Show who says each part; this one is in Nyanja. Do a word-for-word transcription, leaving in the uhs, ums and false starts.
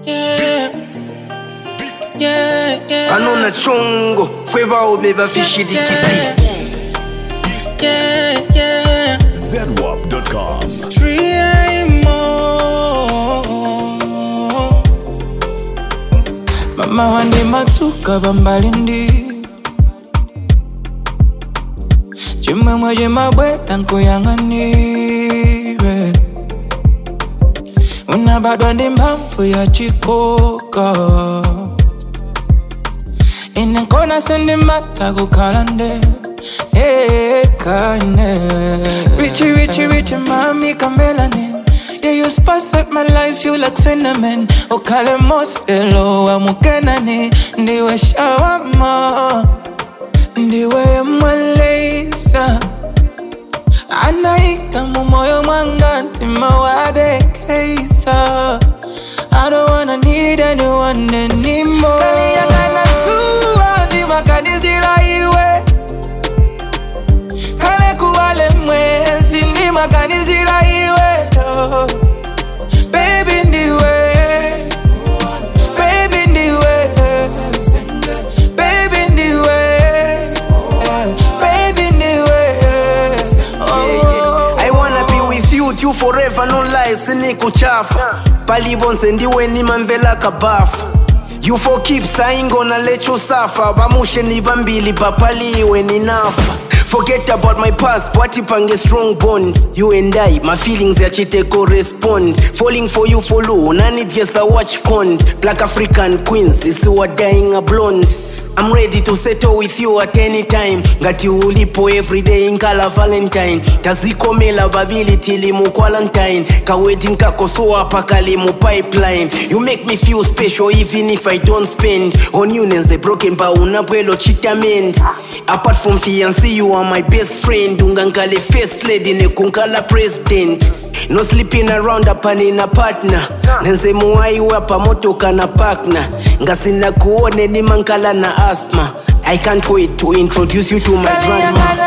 Speaker 1: Yeah, yeah, yeah.
Speaker 2: Anona chongo, fwe bao meba fishi dikiti.
Speaker 1: Yeah, yeah.
Speaker 3: Zenwap dot com.
Speaker 1: Stream Mama wande matuka bambalindi. Jima mwaje mabwe tanko yanganire. Unabadwa ndi mpamvu ya chikoka. Inekona sendi mata kukalande. Hey, kane. Richie, richie, richie, mami kamelanin. Yeah, you spice up my life, you like cinnamon. Okale moselo, amukenani. Ndiwe shawama, ndiwe mwalesa. Anaika mumoyo mwanga, tima wade keisa. I don't wanna need anyone anymore. Kali ya kana tuwa, di makanizira iwe. Kale kuwale mwezi, di makanizira iwe. Baby ndiwe, baby ndiwe, baby ndiwe, baby ndiwe.
Speaker 2: I wanna be with you, you forever, no lies, siniku chafa. Palibonse ndiwe ni mamvela kabafa. You for keeps, I ain't gonna let you suffer. Bamushe ni bambili, papaliwe ni nafa. Forget about my past, party pange strong bonds. You and I, my feelings ya chite correspond. Falling for you for low, nani just a watch cont. Black African queens, is who are dying a blonde. I'm ready to settle with you at any time. Ngati ulipo everyday nkala valentine. Tazikomela babili tili mu quarantine. Ka wedding kako so apakali mu pipeline. You make me feel special even if I don't spend. On you the broken ba unabwelo chitamend. Apart from fiancé, you are my best friend. Ungankale first lady ne kunkala president. No sleeping around upon in a partner. Nenze muwai wapa motoka na partner. Ngasina kuone ni mankala na asthma. I can't wait to introduce you to my grandma.